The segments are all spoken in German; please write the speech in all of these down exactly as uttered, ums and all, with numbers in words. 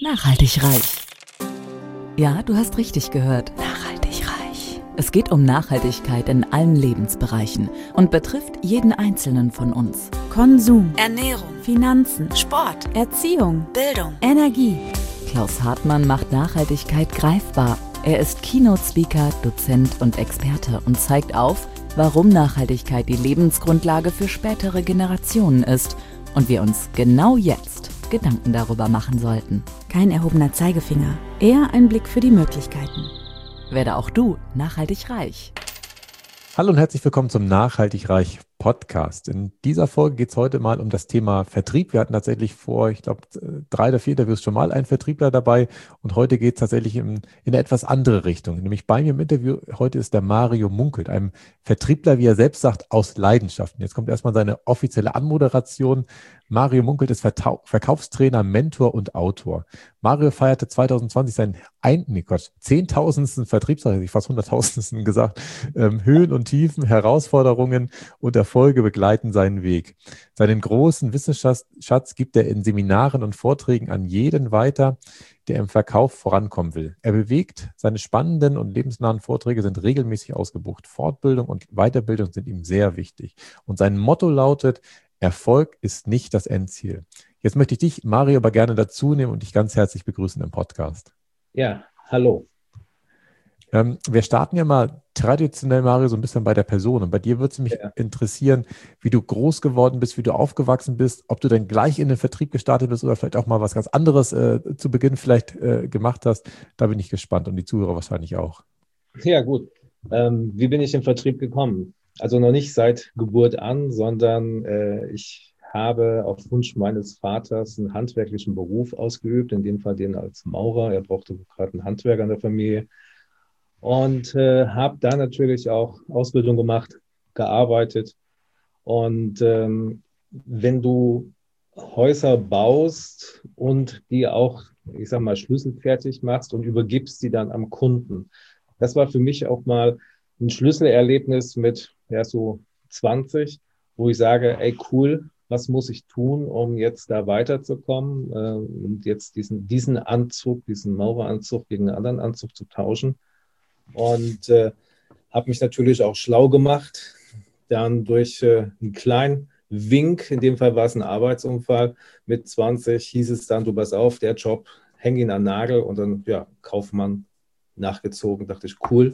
Nachhaltig reich. Ja, du hast richtig gehört. Nachhaltig reich. Es geht um Nachhaltigkeit in allen Lebensbereichen und betrifft jeden Einzelnen von uns. Konsum, Ernährung, Finanzen, Sport, Erziehung, Bildung, Energie. Klaus Hartmann macht Nachhaltigkeit greifbar. Er ist Keynote-Speaker, Dozent und Experte und zeigt auf, warum Nachhaltigkeit die Lebensgrundlage für spätere Generationen ist und wir uns genau jetzt Gedanken darüber machen sollten. Kein erhobener Zeigefinger, eher ein Blick für die Möglichkeiten. Werde auch du nachhaltig reich. Hallo und herzlich willkommen zum Nachhaltig Reich Podcast. In dieser Folge geht es heute mal um das Thema Vertrieb. Wir hatten tatsächlich vor, ich glaube, drei oder vier Interviews schon mal einen Vertriebler dabei und heute geht es tatsächlich in, in eine etwas andere Richtung. Nämlich bei mir im Interview heute ist der Mario Munkelt, einem Vertriebler, wie er selbst sagt, aus Leidenschaft. Und jetzt kommt erstmal seine offizielle Anmoderation. Mario Munkelt ist Vertau- Verkaufstrainer, Mentor und Autor. Mario feierte zwanzig zwanzig seinen ein, nee Gott, zehntausendsten Vertriebstag, ich fast hunderttausendsten gesagt. Ähm, Höhen und Tiefen, Herausforderungen und Erfolge begleiten seinen Weg. Seinen großen Wissensschatz gibt er in Seminaren und Vorträgen an jeden weiter, der im Verkauf vorankommen will. Er bewegt, seine spannenden und lebensnahen Vorträge sind regelmäßig ausgebucht. Fortbildung und Weiterbildung sind ihm sehr wichtig. Und sein Motto lautet: Erfolg ist nicht das Endziel. Jetzt möchte ich dich, Mario, aber gerne dazu nehmen und dich ganz herzlich begrüßen im Podcast. Ja, hallo. Ähm, wir starten ja mal traditionell, Mario, so ein bisschen bei der Person. Und bei dir würde es mich Ja. interessieren, wie du groß geworden bist, wie du aufgewachsen bist, ob du dann gleich in den Vertrieb gestartet bist oder vielleicht auch mal was ganz anderes äh, zu Beginn vielleicht äh, gemacht hast. Da bin ich gespannt und die Zuhörer wahrscheinlich auch. Ja, gut. Ähm, wie bin ich im Vertrieb gekommen? Also noch nicht seit Geburt an, sondern äh, ich habe auf Wunsch meines Vaters einen handwerklichen Beruf ausgeübt, in dem Fall den als Maurer. Er brauchte gerade einen Handwerker in der Familie. Und äh, habe da natürlich auch Ausbildung gemacht, gearbeitet. Und ähm, wenn du Häuser baust und die auch, ich sag mal, schlüsselfertig machst und übergibst die dann am Kunden. Das war für mich auch mal ein Schlüsselerlebnis mit ja, so zwanzig, wo ich sage, ey cool, was muss ich tun, um jetzt da weiterzukommen äh, und jetzt diesen, diesen Anzug, diesen Maureranzug gegen einen anderen Anzug zu tauschen. Und äh, habe mich natürlich auch schlau gemacht, dann durch äh, einen kleinen Wink, in dem Fall war es ein Arbeitsunfall, mit zwanzig hieß es dann, du pass auf, der Job, häng ihn an den Nagel und dann, ja, Kaufmann nachgezogen, dachte ich, cool,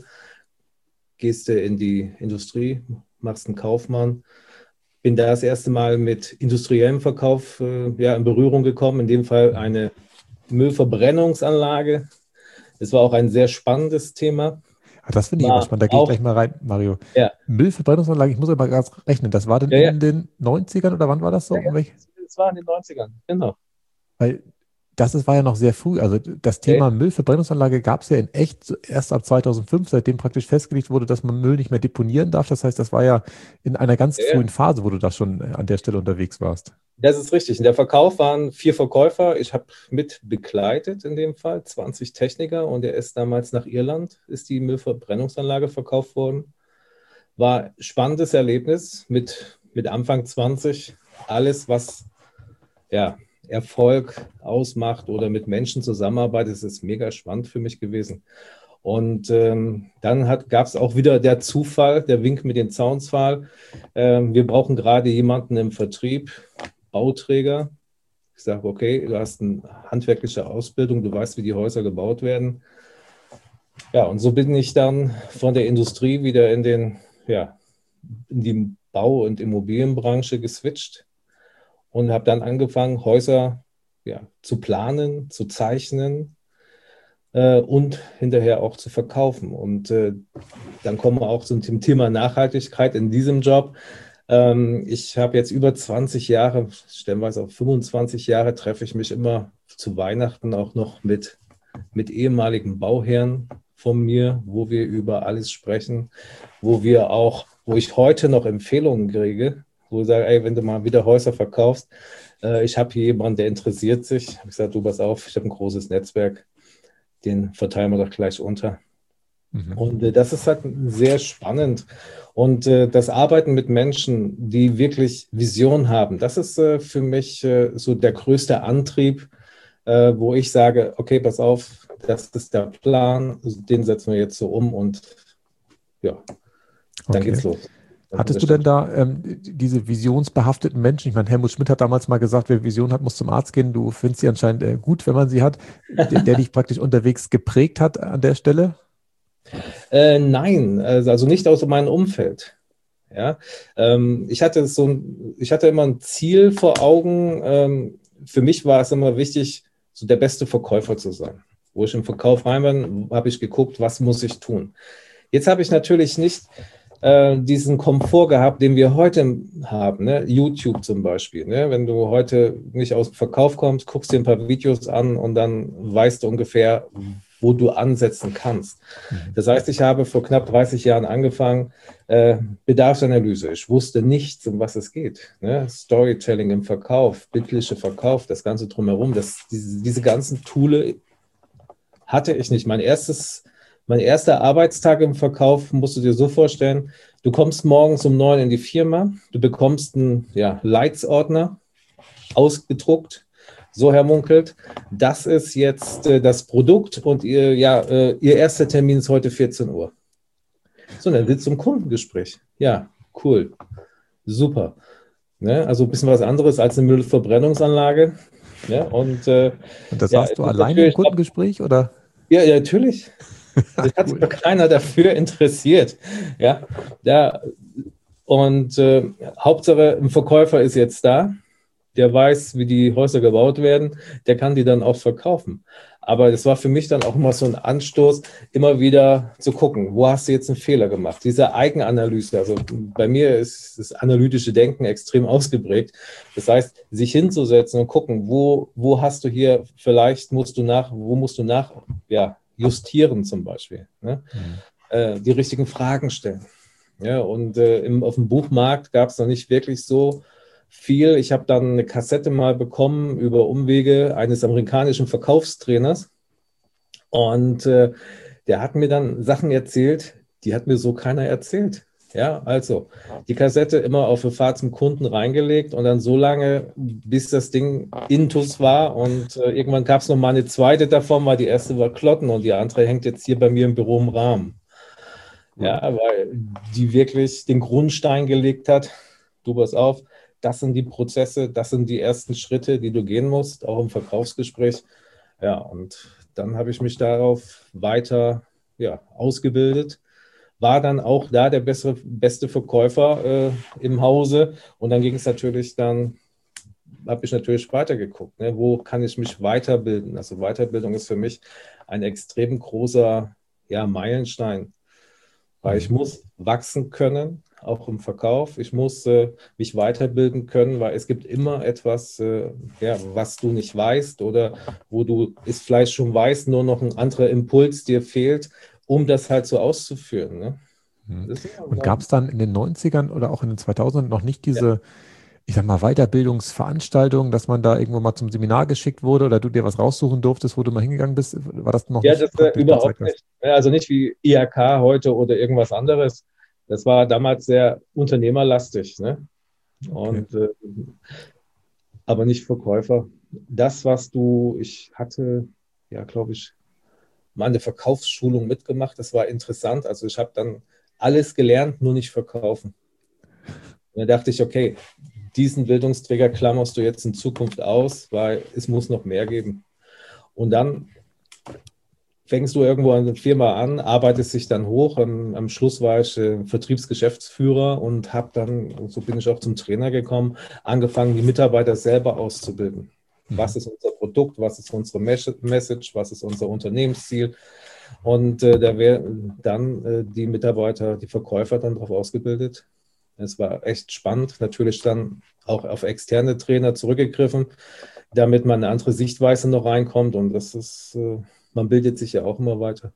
gehst du in die Industrie, machst einen Kaufmann, bin da das erste Mal mit industriellem Verkauf äh, ja, in Berührung gekommen, in dem Fall eine Müllverbrennungsanlage. Es war auch ein sehr spannendes Thema. Ah, das finde ich immer spannend, da gehe ich gleich mal rein, Mario. Ja. Müllverbrennungsanlage, ich muss aber ganz rechnen, das war denn Ja, ja. in den neunzigern oder wann war das so? Ja, ja. Das war in den neunzigern, genau. Weil das ist, war ja noch sehr früh. Also das Thema Okay. Müllverbrennungsanlage gab es ja in echt so erst ab zweitausendfünf, seitdem praktisch festgelegt wurde, dass man Müll nicht mehr deponieren darf. Das heißt, das war ja in einer ganz Ja, ja. frühen Phase, wo du da schon an der Stelle unterwegs warst. Das ist richtig. In der Verkauf waren vier Verkäufer. Ich habe mit begleitet in dem Fall, zwanzig Techniker. Und er ist damals nach Irland, ist die Müllverbrennungsanlage verkauft worden. War ein spannendes Erlebnis mit, mit Anfang zwanzig. Alles, was ja, Erfolg ausmacht oder mit Menschen zusammenarbeitet, das ist mega spannend für mich gewesen. Und ähm, dann gab es auch wieder der Zufall, der Wink mit dem Zaunpfahl. Ähm, wir brauchen gerade jemanden im Vertrieb, Bauträger. Ich sage, okay, du hast eine handwerkliche Ausbildung, du weißt, wie die Häuser gebaut werden. Ja, und so bin ich dann von der Industrie wieder in, den, ja, in die Bau- und Immobilienbranche geswitcht und habe dann angefangen, Häuser ja, zu planen, zu zeichnen äh, und hinterher auch zu verkaufen. Und äh, dann kommen wir auch zum Thema Nachhaltigkeit in diesem Job. Ähm, ich habe jetzt über zwanzig Jahre, stellenweise auch fünfundzwanzig Jahre, treffe ich mich immer zu Weihnachten auch noch mit, mit ehemaligen Bauherren von mir, wo wir über alles sprechen, wo wir auch, wo ich heute noch Empfehlungen kriege, wo ich sage, ey, wenn du mal wieder Häuser verkaufst, äh, ich habe hier jemanden, der interessiert sich. Ich sage, du pass auf, ich habe ein großes Netzwerk, den verteilen wir doch gleich unter. Mhm. Und äh, das ist halt sehr spannend. Und äh, das Arbeiten mit Menschen, die wirklich Vision haben, das ist äh, für mich äh, so der größte Antrieb, äh, wo ich sage, okay, pass auf, das ist der Plan, den setzen wir jetzt so um und ja, dann Okay. geht's los. Dann Hattest du denn da ähm, diese visionsbehafteten Menschen? Ich meine, Helmut Schmidt hat damals mal gesagt, wer Vision hat, muss zum Arzt gehen. Du findest sie anscheinend äh, gut, wenn man sie hat, der, der dich praktisch unterwegs geprägt hat an der Stelle? Äh, nein, also also nicht aus meinem Umfeld. Ja, ähm, ich hatte so ein, ich hatte immer ein Ziel vor Augen. Ähm, für mich war es immer wichtig, so der beste Verkäufer zu sein. Wo ich im Verkauf rein bin, habe ich geguckt, was muss ich tun. Jetzt habe ich natürlich nicht äh, diesen Komfort gehabt, den wir heute haben, ne? YouTube zum Beispiel. Ne? Wenn du heute nicht aus dem Verkauf kommst, guckst dir ein paar Videos an und dann weißt du ungefähr, wo du ansetzen kannst. Das heißt, ich habe vor knapp dreißig Jahren angefangen, äh, Bedarfsanalyse. Ich wusste nichts, um was es geht. Ne? Storytelling im Verkauf, bildlicher Verkauf, das Ganze drumherum, das, diese, diese ganzen Tools hatte ich nicht. Mein erstes, mein erster Arbeitstag im Verkauf, musst du dir so vorstellen, du kommst morgens um neun in die Firma, du bekommst einen ja, Leitsordner ausgedruckt. So, Herr Munkelt, das ist jetzt äh, das Produkt und ihr, ja, äh, Ihr erster Termin ist heute vierzehn Uhr. So, dann sitzt du im Kundengespräch. Ja, cool, super. Ne? Also ein bisschen was anderes als eine Müllverbrennungsanlage. Ne? Und, äh, Und das ja, hast du alleine im Kundengespräch, oder? Ja, ja, natürlich. Das hat Cool. sich keiner dafür interessiert. Ja, ja. Und äh, Hauptsache, ein Verkäufer ist jetzt da. Der weiß, wie die Häuser gebaut werden, der kann die dann auch verkaufen. Aber das war für mich dann auch immer so ein Anstoß, immer wieder zu gucken, wo hast du jetzt einen Fehler gemacht? Diese Eigenanalyse, also bei mir ist das analytische Denken extrem ausgeprägt. Das heißt, sich hinzusetzen und gucken, wo, wo hast du hier, vielleicht musst du nach, wo musst du nach, ja, justieren zum Beispiel, ne? Mhm. Äh, die richtigen Fragen stellen. Ja, und äh, im, auf dem Buchmarkt gab es noch nicht wirklich so viel. Ich habe dann eine Kassette mal bekommen über Umwege eines amerikanischen Verkaufstrainers und äh, der hat mir dann Sachen erzählt, die hat mir so keiner erzählt. Ja, also die Kassette immer auf eine Fahrt zum Kunden reingelegt und dann so lange, bis das Ding intus war und äh, irgendwann gab es noch mal eine zweite davon, weil die erste war Klotten und die andere hängt jetzt hier bei mir im Büro im Rahmen. Ja, weil die wirklich den Grundstein gelegt hat. Du pass auf, das sind die Prozesse, das sind die ersten Schritte, die du gehen musst, auch im Verkaufsgespräch. Ja, und dann habe ich mich darauf weiter ja, ausgebildet, war dann auch da der bessere, beste Verkäufer äh, im Hause. Und dann ging es natürlich dann, habe ich natürlich weitergeguckt, ne? Wo kann ich mich weiterbilden? Also Weiterbildung ist für mich ein extrem großer ja, Meilenstein, weil ich muss wachsen können, auch im Verkauf. Ich muss äh, mich weiterbilden können, weil es gibt immer etwas, äh, ja, was du nicht weißt oder wo du es vielleicht schon weißt, nur noch ein anderer Impuls dir fehlt, um das halt so auszuführen. Ne? Mhm. Das ist, Und gab es dann in den neunzigern oder auch in den zweitausendern noch nicht diese, ja. ich sag mal, Weiterbildungsveranstaltungen, dass man da irgendwo mal zum Seminar geschickt wurde oder du dir was raussuchen durftest, wo du mal hingegangen bist? War das noch Ja, nicht das äh, praktisch überhaupt nicht? Ja, also nicht wie I H K heute oder irgendwas anderes. Das war damals sehr unternehmerlastig, ne? Und Okay. äh, aber nicht Verkäufer. Das, was du, ich hatte, ja, glaube ich, mal eine Verkaufsschulung mitgemacht. Das war interessant. Also ich habe dann alles gelernt, nur nicht verkaufen. Und dann dachte ich, okay, diesen Bildungsträger klammerst du jetzt in Zukunft aus, weil es muss noch mehr geben. Und dann fängst du irgendwo an der Firma an, arbeitest dich dann hoch. Am, am Schluss war ich äh, Vertriebsgeschäftsführer und habe dann, und so bin ich auch zum Trainer gekommen, angefangen, die Mitarbeiter selber auszubilden. Mhm. Was ist unser Produkt, was ist unsere Message, was ist unser Unternehmensziel? Und äh, da werden dann äh, die Mitarbeiter, die Verkäufer dann darauf ausgebildet. Es war echt spannend, natürlich dann auch auf externe Trainer zurückgegriffen, damit man eine andere Sichtweise noch reinkommt und das ist... Äh, man bildet sich ja auch immer weiter.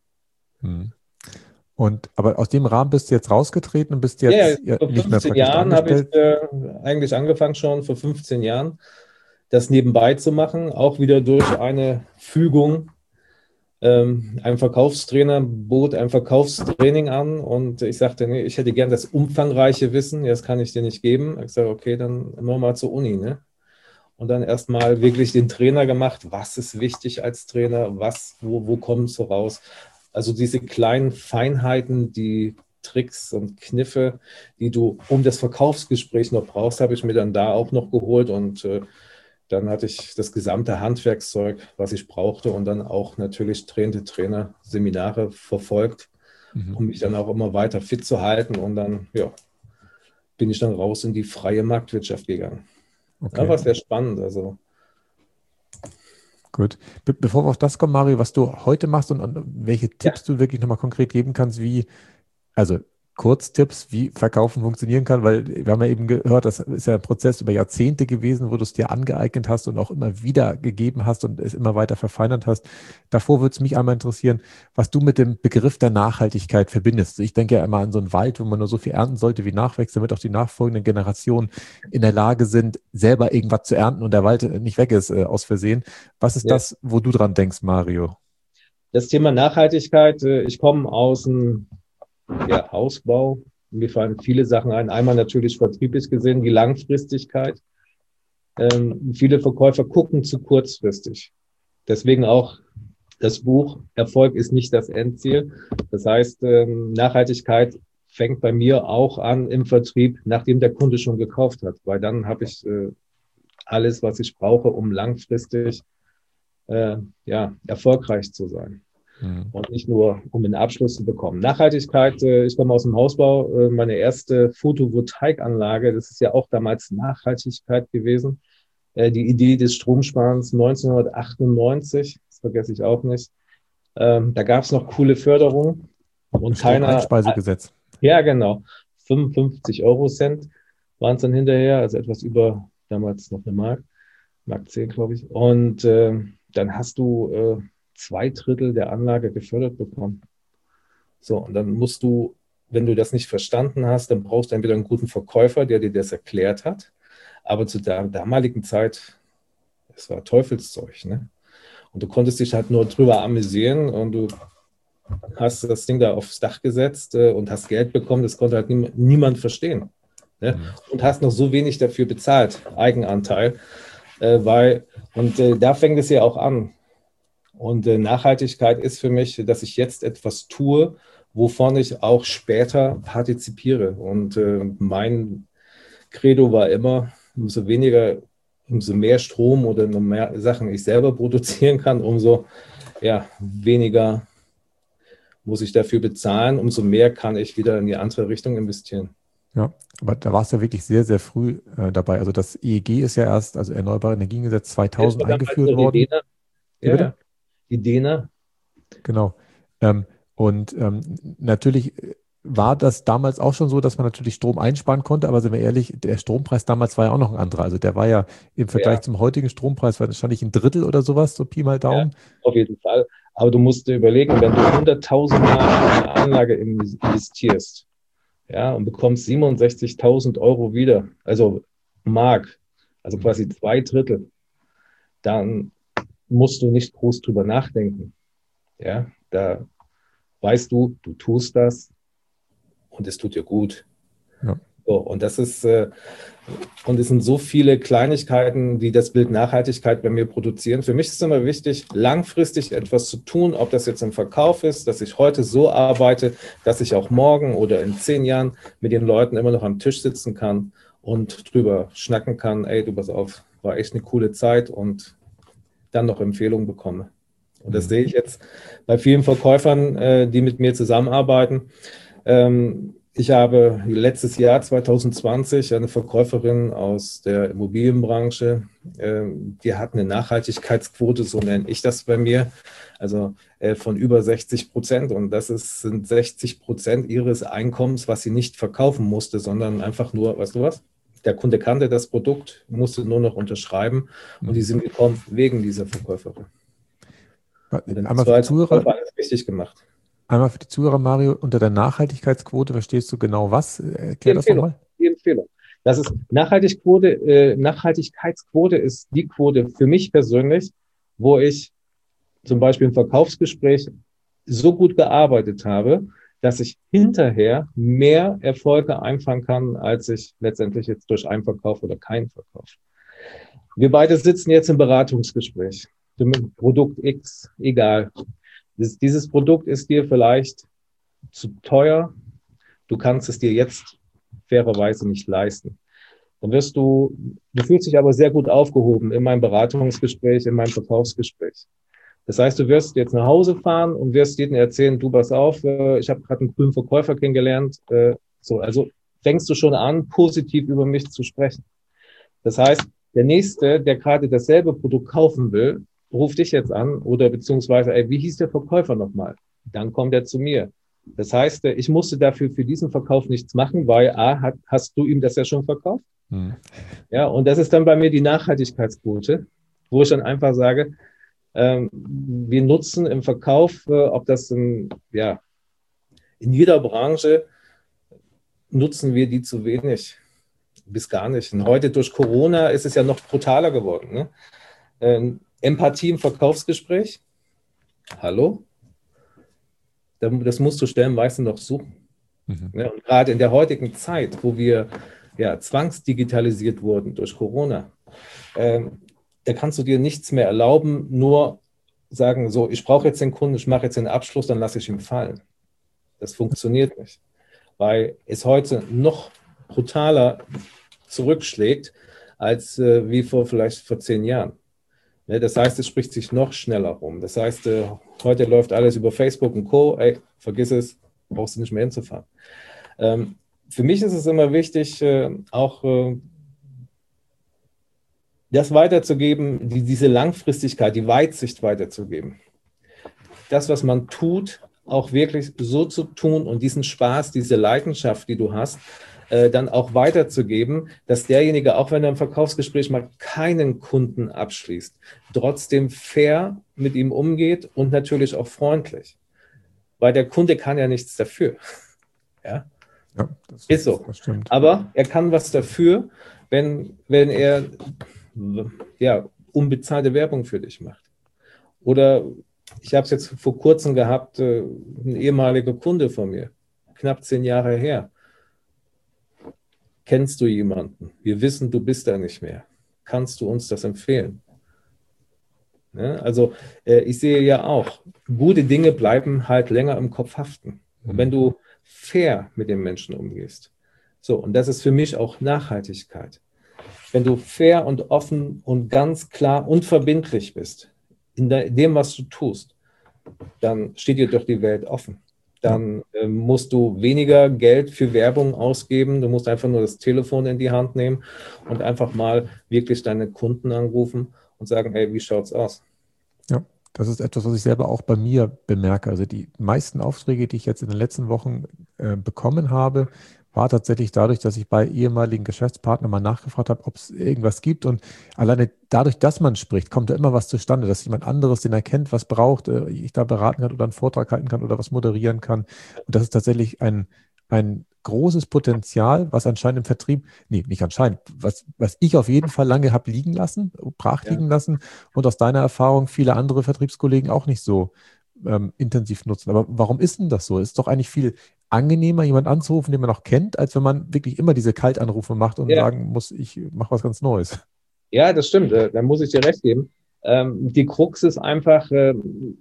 Und aber aus dem Rahmen bist du jetzt rausgetreten und bist jetzt ja, vor nicht mehr fünfzehn Jahren habe ich äh, eigentlich angefangen schon, vor fünfzehn Jahren, das nebenbei zu machen, auch wieder durch eine Fügung. Ähm, ein Verkaufstrainer bot ein Verkaufstraining an und ich sagte, nee, ich hätte gern das umfangreiche Wissen, das kann ich dir nicht geben. Ich sage, okay, dann machen wir mal zur Uni, ne? und dann erstmal wirklich den Trainer gemacht. Was ist wichtig als Trainer? Was, wo, wo kommst du raus? Also diese kleinen Feinheiten, die Tricks und Kniffe, die du um das Verkaufsgespräch noch brauchst, habe ich mir dann da auch noch geholt und äh, dann hatte ich das gesamte Handwerkszeug, was ich brauchte und dann auch natürlich trainende Trainer, Seminare verfolgt, mhm. um mich dann auch immer weiter fit zu halten und dann, ja, bin ich dann raus in die freie Marktwirtschaft gegangen. Okay. Ja, war sehr spannend. Also. Gut. Be bevor wir auf das kommen, Mario, was du heute machst und, und welche Tipps ja. du wirklich nochmal konkret geben kannst, wie, also Kurztipps, wie Verkaufen funktionieren kann, weil wir haben ja eben gehört, das ist ja ein Prozess über Jahrzehnte gewesen, wo du es dir angeeignet hast und auch immer wieder gegeben hast und es immer weiter verfeinert hast. Davor würde es mich einmal interessieren, was du mit dem Begriff der Nachhaltigkeit verbindest. Ich denke ja immer an so einen Wald, wo man nur so viel ernten sollte, wie nachwächst, damit auch die nachfolgenden Generationen in der Lage sind, selber irgendwas zu ernten und der Wald nicht weg ist äh, aus Versehen. Was ist ja. das, wo du dran denkst, Mario? Das Thema Nachhaltigkeit, äh, ich komme aus dem Ja, Hausbau. Mir fallen viele Sachen ein. Einmal natürlich vertrieblich gesehen, die Langfristigkeit. Ähm, viele Verkäufer gucken zu kurzfristig. Deswegen auch das Buch Erfolg ist nicht das Endziel. Das heißt, ähm, Nachhaltigkeit fängt bei mir auch an im Vertrieb, nachdem der Kunde schon gekauft hat. Weil dann habe ich äh, alles, was ich brauche, um langfristig äh, ja, erfolgreich zu sein. Und nicht nur, um einen Abschluss zu bekommen. Nachhaltigkeit, ich komme aus dem Hausbau, meine erste Photovoltaikanlage, das ist ja auch damals Nachhaltigkeit gewesen. Die Idee des Stromsparens neunzehnhundertachtundneunzig, das vergesse ich auch nicht. Da gab es noch coole Förderung. Und keiner. Einspeisegesetz. Ja, genau. fünfundfünfzig Euro Cent waren es dann hinterher, also etwas über damals noch eine Mark, Mark zehn, glaube ich. Und äh, dann hast du äh, zwei Drittel der Anlage gefördert bekommen. So, und dann musst du, wenn du das nicht verstanden hast, dann brauchst du entweder einen guten Verkäufer, der dir das erklärt hat. Aber zu der damaligen Zeit, es war Teufelszeug, ne? Und du konntest dich halt nur drüber amüsieren und du hast das Ding da aufs Dach gesetzt äh, und hast Geld bekommen, das konnte halt nie, niemand verstehen. Ne? Und hast noch so wenig dafür bezahlt, Eigenanteil, äh, weil, und äh, da fängt es ja auch an. Und äh, Nachhaltigkeit ist für mich, dass ich jetzt etwas tue, wovon ich auch später partizipiere. Und äh, mein Credo war immer, umso weniger, umso mehr Strom oder umso mehr Sachen ich selber produzieren kann, umso ja, weniger muss ich dafür bezahlen, umso mehr kann ich wieder in die andere Richtung investieren. Ja, aber da warst du ja wirklich sehr, sehr früh äh, dabei. Also das E E G ist ja erst, also Erneuerbare Energiengesetz zweitausend eingeführt worden. Die DENA. Ja, ja, die DENA. Genau. Ähm, und ähm, natürlich war das damals auch schon so, dass man natürlich Strom einsparen konnte, aber sind wir ehrlich, der Strompreis damals war ja auch noch ein anderer. Also der war ja im Vergleich ja. zum heutigen Strompreis wahrscheinlich ein Drittel oder sowas, so Pi mal Daumen. Ja, auf jeden Fall. Aber du musst dir überlegen, wenn du hunderttausend Mal in eine Anlage investierst, ja, und bekommst siebenundsechzigtausend Euro wieder, also Mark, also quasi zwei Drittel, dann musst du nicht groß drüber nachdenken. Ja, da weißt du, du tust das und es tut dir gut. Ja. So, und das ist, äh, und es sind so viele Kleinigkeiten, die das Bild Nachhaltigkeit bei mir produzieren. Für mich ist es immer wichtig, langfristig etwas zu tun, ob das jetzt im Verkauf ist, dass ich heute so arbeite, dass ich auch morgen oder in zehn Jahren mit den Leuten immer noch am Tisch sitzen kann und drüber schnacken kann, ey, du pass auf, war echt eine coole Zeit und dann noch Empfehlungen bekomme. Und das sehe ich jetzt bei vielen Verkäufern, äh, die mit mir zusammenarbeiten. Ähm, ich habe letztes Jahr zwanzig zwanzig eine Verkäuferin aus der Immobilienbranche, äh, die hat eine Nachhaltigkeitsquote, so nenne ich das bei mir, also äh, von über sechzig Prozent. Und das ist, sind sechzig Prozent ihres Einkommens, was sie nicht verkaufen musste, sondern einfach nur, weißt du was? Der Kunde kannte das Produkt, musste nur noch unterschreiben und die sind gekommen wegen dieser Verkäuferin. Einmal für die Zuhörer, alles richtig gemacht. Einmal für die Zuhörer, Mario, unter der Nachhaltigkeitsquote verstehst du genau was? Erklär das nochmal. Die Empfehlung. Das ist Nachhaltigquote, äh, Nachhaltigkeitsquote ist die Quote für mich persönlich, wo ich zum Beispiel im Verkaufsgespräch so gut gearbeitet habe, dass ich hinterher mehr Erfolge einfangen kann, als ich letztendlich jetzt durch einen Verkauf oder keinen Verkauf. Wir beide sitzen jetzt im Beratungsgespräch für ein Produkt X, egal. Das, dieses Produkt ist dir vielleicht zu teuer. Du kannst es dir jetzt fairerweise nicht leisten. Dann wirst du, du fühlst dich aber sehr gut aufgehoben in meinem Beratungsgespräch, in meinem Verkaufsgespräch. Das heißt, du wirst jetzt nach Hause fahren und wirst jedem erzählen, du pass auf, ich habe gerade einen coolen Verkäufer kennengelernt. So, also fängst du schon an, positiv über mich zu sprechen. Das heißt, der Nächste, der gerade dasselbe Produkt kaufen will, ruft dich jetzt an oder beziehungsweise, ey, wie hieß der Verkäufer nochmal? Dann kommt er zu mir. Das heißt, ich musste dafür für diesen Verkauf nichts machen, weil A, hat, hast du ihm das ja schon verkauft. Hm. Ja, und das ist dann bei mir die Nachhaltigkeitsquote, wo ich dann einfach sage, ähm, wir nutzen im Verkauf, äh, ob das in, ja, in jeder Branche, nutzen wir die zu wenig, bis gar nicht. Und heute durch Corona ist es ja noch brutaler geworden. Ne? Ähm, Empathie im Verkaufsgespräch, hallo? Das musst du stellenweise noch suchen. Mhm. Ja, und gerade in der heutigen Zeit, wo wir ja, zwangsdigitalisiert wurden durch Corona, ähm, da kannst du dir nichts mehr erlauben, nur sagen, so, ich brauche jetzt den Kunden, ich mache jetzt den Abschluss, dann lasse ich ihn fallen. Das funktioniert nicht, weil es heute noch brutaler zurückschlägt, als äh, wie vor vielleicht vor zehn Jahren. Ne, das heißt, es spricht sich noch schneller rum. Das heißt, äh, heute läuft alles über Facebook und Co. Ey, vergiss es, brauchst du nicht mehr hinzufahren. Ähm, für mich ist es immer wichtig, äh, auch äh, das weiterzugeben, die, diese Langfristigkeit, die Weitsicht weiterzugeben. Das, was man tut, auch wirklich so zu tun und diesen Spaß, diese Leidenschaft, die du hast, äh, dann auch weiterzugeben, dass derjenige, auch wenn er im Verkaufsgespräch mal keinen Kunden abschließt, trotzdem fair mit ihm umgeht und natürlich auch freundlich. Weil der Kunde kann ja nichts dafür. Ja, ja das ist so. Das stimmt. Aber er kann was dafür, wenn, wenn er ja, unbezahlte Werbung für dich macht. Oder ich habe es jetzt vor kurzem gehabt, äh, ein ehemaliger Kunde von mir, knapp zehn Jahre her. Kennst du jemanden? Wir wissen, du bist da nicht mehr. Kannst du uns das empfehlen? Ja, also äh, ich sehe ja auch, gute Dinge bleiben halt länger im Kopf haften. Und wenn du fair mit den Menschen umgehst. So, und das ist für mich auch Nachhaltigkeit. Wenn du fair und offen und ganz klar und verbindlich bist in dem, was du tust, dann steht dir doch die Welt offen. Dann äh, musst du weniger Geld für Werbung ausgeben. Du musst einfach nur das Telefon in die Hand nehmen und einfach mal wirklich deine Kunden anrufen und sagen, hey, wie schaut's aus? Ja, das ist etwas, was ich selber auch bei mir bemerke. Also die meisten Aufträge, die ich jetzt in den letzten Wochen äh, bekommen habe, war tatsächlich dadurch, dass ich bei ehemaligen Geschäftspartnern mal nachgefragt habe, ob es irgendwas gibt. Und alleine dadurch, dass man spricht, kommt da immer was zustande, dass jemand anderes, den er kennt, was braucht, ich da beraten kann oder einen Vortrag halten kann oder was moderieren kann. Und das ist tatsächlich ein, ein großes Potenzial, was anscheinend im Vertrieb, nee, nicht anscheinend, was, was ich auf jeden Fall lange habe liegen lassen, brach liegen ja. lassen und aus deiner Erfahrung viele andere Vertriebskollegen auch nicht so ähm, intensiv nutzen. Aber warum ist denn das so? Es ist doch eigentlich viel angenehmer, jemanden anzurufen, den man noch kennt, als wenn man wirklich immer diese Kaltanrufe macht und ja. sagen muss, ich mache was ganz Neues. Ja, das stimmt. Da muss ich dir recht geben. Ähm, die Krux ist einfach, ähm,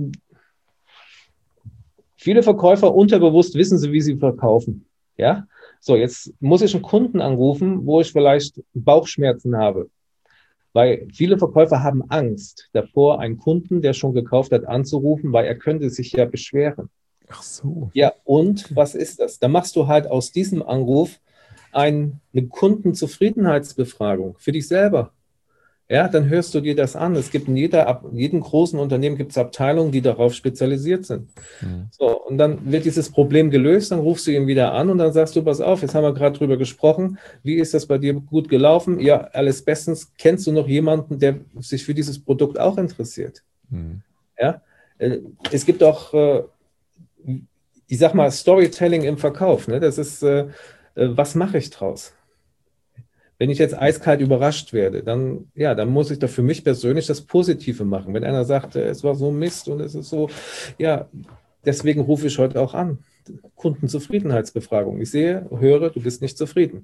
viele Verkäufer unterbewusst wissen sie, wie sie verkaufen. Ja, so jetzt muss ich einen Kunden anrufen, wo ich vielleicht Bauchschmerzen habe. Weil viele Verkäufer haben Angst davor, einen Kunden, der schon gekauft hat, anzurufen, weil er könnte sich ja beschweren. Ach so. Ja, und was ist das? Da machst du halt aus diesem Anruf ein, eine Kundenzufriedenheitsbefragung für dich selber. Ja, dann hörst du dir das an. Es gibt in jeder, in jedem großen Unternehmen gibt es Abteilungen, die darauf spezialisiert sind. Mhm. So, und dann wird dieses Problem gelöst, dann rufst du ihn wieder an und dann sagst du, pass auf, jetzt haben wir gerade drüber gesprochen. Wie ist das bei dir gut gelaufen? Ja, alles bestens. Kennst du noch jemanden, der sich für dieses Produkt auch interessiert? Mhm. Ja, es gibt auch ich sag mal, Storytelling im Verkauf, ne? Das ist, äh, was mache ich draus? Wenn ich jetzt eiskalt überrascht werde, dann, ja, dann muss ich da für mich persönlich das Positive machen. Wenn einer sagt, äh, es war so Mist und es ist so, ja, deswegen rufe ich heute auch an. Kundenzufriedenheitsbefragung. Ich sehe, höre, du bist nicht zufrieden.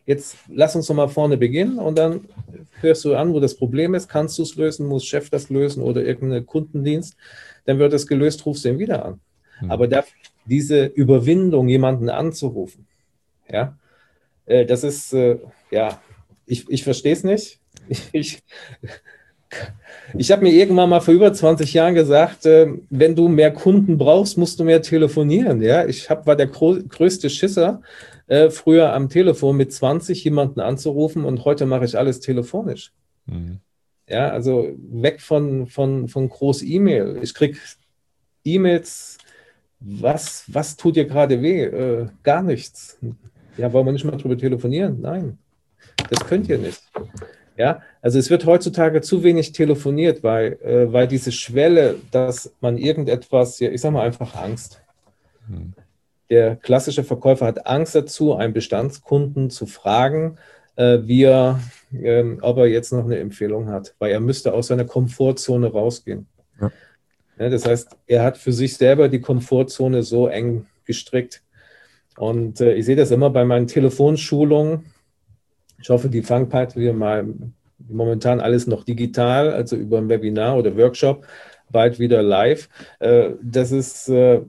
jetzt lass uns doch mal vorne beginnen und dann hörst du an, wo das Problem ist, kannst du es lösen, muss Chef das lösen oder irgendein Kundendienst, dann wird es gelöst, rufst du ihn wieder an. Mhm. Aber da, diese Überwindung, jemanden anzurufen, ja, äh, das ist, äh, ja, ich, ich verstehe es nicht. Ich, ich, ich habe mir irgendwann mal vor über zwanzig Jahren gesagt, äh, wenn du mehr Kunden brauchst, musst du mehr telefonieren. Ja? Ich hab, war der größte Schisser, äh, früher am Telefon mit zwanzig jemanden anzurufen und heute mache ich alles telefonisch. Mhm. Ja, also weg von, von, von Groß-E-Mail. Ich kriege E-Mails, was, was tut dir gerade weh? Äh, gar nichts. Ja, wollen wir nicht mal drüber telefonieren? Nein, das könnt ihr nicht. Ja, also es wird heutzutage zu wenig telefoniert, weil, äh, weil diese Schwelle, dass man irgendetwas, ja, ich sage mal einfach Angst. Hm. Der klassische Verkäufer hat Angst dazu, einen Bestandskunden zu fragen, äh, wie er, äh, ob er jetzt noch eine Empfehlung hat, weil er müsste aus seiner Komfortzone rausgehen. Ja. Ja, das heißt, er hat für sich selber die Komfortzone so eng gestrickt. Und äh, ich sehe das immer bei meinen Telefonschulungen. Ich hoffe, die fangen bald wieder mal, momentan alles noch digital, also über ein Webinar oder Workshop, bald wieder live. Äh, das ist, äh,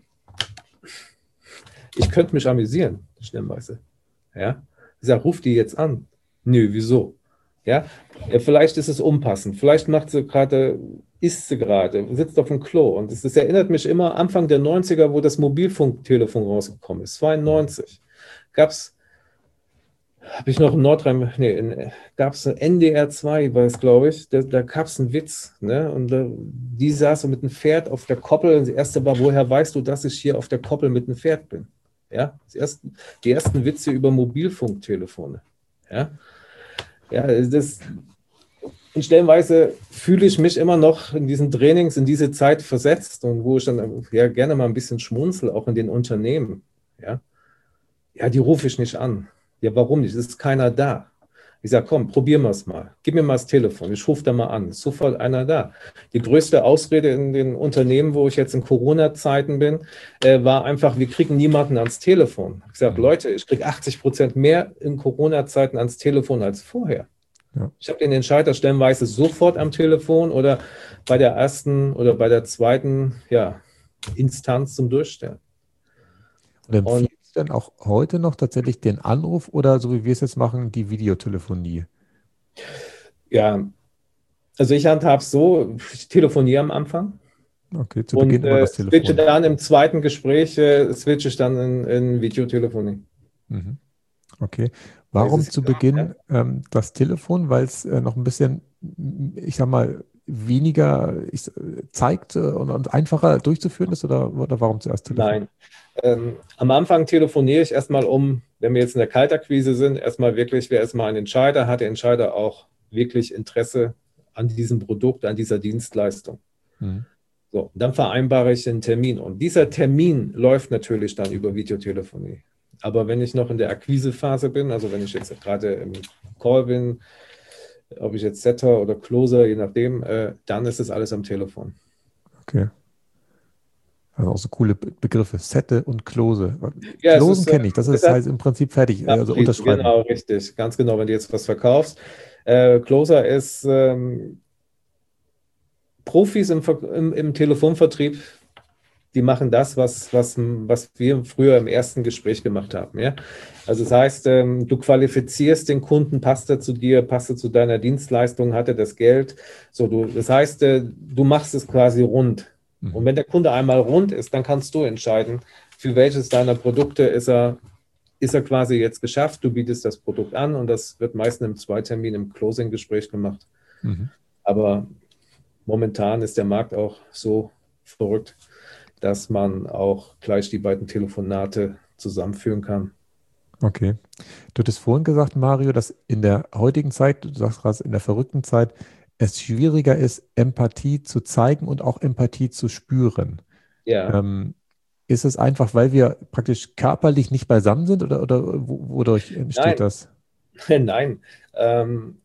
ich könnte mich amüsieren, stellenweise. Ja? Ich sage, ruf die jetzt an. Nö, wieso? Ja? Ja, vielleicht ist es unpassend, vielleicht macht sie gerade, isst sie gerade, sitzt auf dem Klo. Und das, das erinnert mich immer Anfang der neunziger, wo das Mobilfunktelefon rausgekommen ist. zweiundneunzig gab es, habe ich noch in Nordrhein, nee, gab es N D R zwei, war es, glaube ich, da, da gab es einen Witz, ne? Und da, die saß so mit einem Pferd auf der Koppel. Und das erste war, woher weißt du, dass ich hier auf der Koppel mit einem Pferd bin? Ja, die ersten, die ersten Witze über Mobilfunktelefone. Ja, ja, das, und stellenweise fühle ich mich immer noch in diesen Trainings, in diese Zeit versetzt und wo ich dann ja gerne mal ein bisschen schmunzel, auch in den Unternehmen. Ja, ja, die rufe ich nicht an. Ja, warum nicht? Es ist keiner da. Ich sage, komm, probieren wir es mal. Gib mir mal das Telefon. Ich rufe da mal an. Ist sofort einer da. Die größte Ausrede in den Unternehmen, wo ich jetzt in Corona-Zeiten bin, äh, war einfach, wir kriegen niemanden ans Telefon. Ich sage, Leute, ich kriege achtzig Prozent mehr in Corona-Zeiten ans Telefon als vorher. Ja. Ich habe den Entscheider stellenweise sofort am Telefon oder bei der ersten oder bei der zweiten ja, Instanz zum Durchstellen. Und, Und denn auch heute noch tatsächlich den Anruf oder so wie wir es jetzt machen, die Videotelefonie? Ja, also ich handhabe es so, ich telefoniere am Anfang. Okay, zu Beginn und, immer das Telefon. Switche dann im zweiten Gespräch, äh, switche ich dann in, in Videotelefonie. Mhm. Okay. Warum zu Beginn ja. ähm, das Telefon? Weil es äh, noch ein bisschen, ich sag mal, weniger ich, zeigt äh, und, und einfacher durchzuführen ist oder, oder warum zuerst Telefon? Nein. Ähm, am Anfang telefoniere ich erstmal um, wenn wir jetzt in der Kaltakquise sind, erstmal wirklich, wer erstmal einen Entscheider, hat der Entscheider auch wirklich Interesse an diesem Produkt, an dieser Dienstleistung. Mhm. So, dann vereinbare ich einen Termin und dieser Termin läuft natürlich dann über Videotelefonie. Aber wenn ich noch in der Akquisephase bin, also wenn ich jetzt gerade im Call bin, ob ich jetzt Setter oder Closer, je nachdem, äh, dann ist es alles am Telefon. Okay. Also auch so coole Begriffe, Sette und Close. Ja, Closen kenne ich, das ist halt im Prinzip fertig, ja, also unterschreiben. Genau, richtig, ganz genau, wenn du jetzt was verkaufst. Äh, Closer ist ähm, Profis im, im, im Telefonvertrieb, die machen das, was, was, was wir früher im ersten Gespräch gemacht haben. Ja? Also das heißt, ähm, du qualifizierst den Kunden, passt er zu dir, passt er zu deiner Dienstleistung, hat er das Geld. So, du, das heißt, äh, du machst es quasi rund. Und wenn der Kunde einmal rund ist, dann kannst du entscheiden, für welches deiner Produkte ist er, ist er quasi jetzt geschafft. Du bietest das Produkt an und das wird meistens im Zweitermin, im Closing-Gespräch gemacht. Mhm. Aber momentan ist der Markt auch so verrückt, dass man auch gleich die beiden Telefonate zusammenführen kann. Okay. Du hattest vorhin gesagt, Mario, dass in der heutigen Zeit, du sagst gerade in der verrückten Zeit, es schwieriger ist, Empathie zu zeigen und auch Empathie zu spüren. Ja. Ähm, ist es einfach, weil wir praktisch körperlich nicht beisammen sind oder, oder wodurch entsteht Nein. das? Nein. Ähm,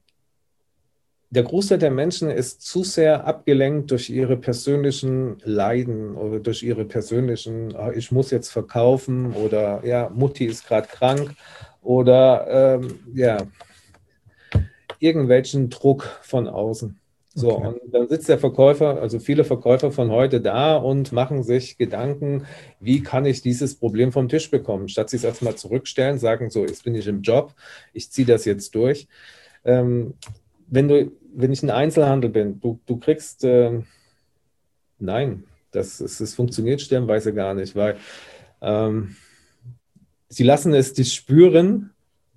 der Großteil der Menschen ist zu sehr abgelenkt durch ihre persönlichen Leiden oder durch ihre persönlichen, oh, ich muss jetzt verkaufen oder ja, Mutti ist gerade krank oder ähm, ja, irgendwelchen Druck von außen. So, okay. Und dann sitzt der Verkäufer, also viele Verkäufer von heute da und machen sich Gedanken, wie kann ich dieses Problem vom Tisch bekommen? Statt sich erstmal zurückstellen, sagen so, jetzt bin ich im Job, ich ziehe das jetzt durch. Ähm, wenn du, wenn ich ein Einzelhandel bin, du, du kriegst, äh, nein, das, das, das funktioniert stellenweise gar nicht, weil ähm, sie lassen es dich spüren,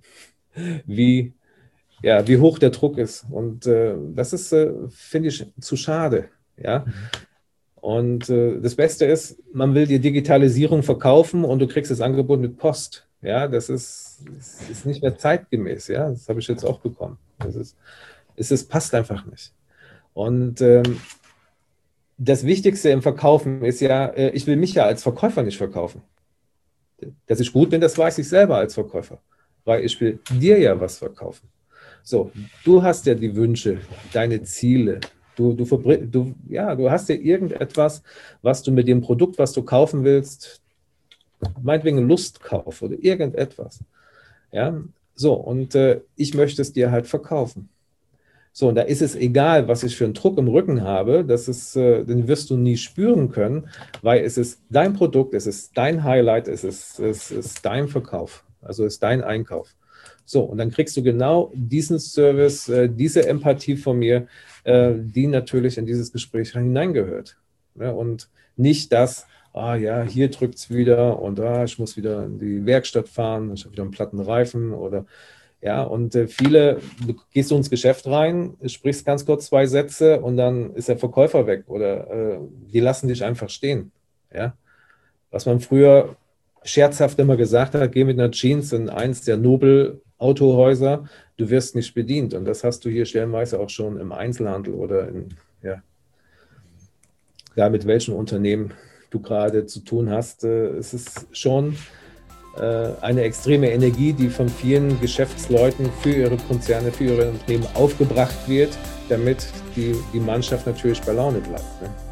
wie Ja, wie hoch der Druck ist. Und äh, das ist, äh, finde ich, zu schade. Ja? Mhm. Und äh, das Beste ist, man will die Digitalisierung verkaufen und du kriegst das Angebot mit Post. Ja, das ist, das ist nicht mehr zeitgemäß. Ja, das habe ich jetzt auch bekommen. Das ist, es ist, passt einfach nicht. Und ähm, das Wichtigste im Verkaufen ist ja, äh, ich will mich ja als Verkäufer nicht verkaufen. Dass ich gut bin, das weiß ich selber als Verkäufer. Weil ich will dir ja was verkaufen. So, du hast ja die Wünsche, deine Ziele. Du, du, du, ja, du hast ja irgendetwas, was du mit dem Produkt, was du kaufen willst, meinetwegen Lustkauf oder irgendetwas. Ja, so, und äh, ich möchte es dir halt verkaufen. So, und da ist es egal, was ich für einen Druck im Rücken habe, das ist, äh, den wirst du nie spüren können, weil es ist dein Produkt, es ist dein Highlight, es ist, es ist dein Verkauf, also es ist dein Einkauf. So, und dann kriegst du genau diesen Service, äh, diese Empathie von mir, äh, die natürlich in dieses Gespräch hineingehört. Ja, und nicht das, ah ja, hier drückt es wieder und ah, ich muss wieder in die Werkstatt fahren, ich habe wieder einen platten Reifen oder ja, und äh, viele, du gehst so ins Geschäft rein, sprichst ganz kurz zwei Sätze und dann ist der Verkäufer weg oder äh, die lassen dich einfach stehen. Ja, was man früher scherzhaft immer gesagt hat, geh mit einer Jeans in eins der Nobel-Autohäuser, du wirst nicht bedient. Und das hast du hier stellenweise auch schon im Einzelhandel oder in, ja, ja mit welchen Unternehmen du gerade zu tun hast. Es ist schon äh, eine extreme Energie, die von vielen Geschäftsleuten für ihre Konzerne, für ihre Unternehmen aufgebracht wird, damit die, die Mannschaft natürlich bei Laune bleibt. Ne?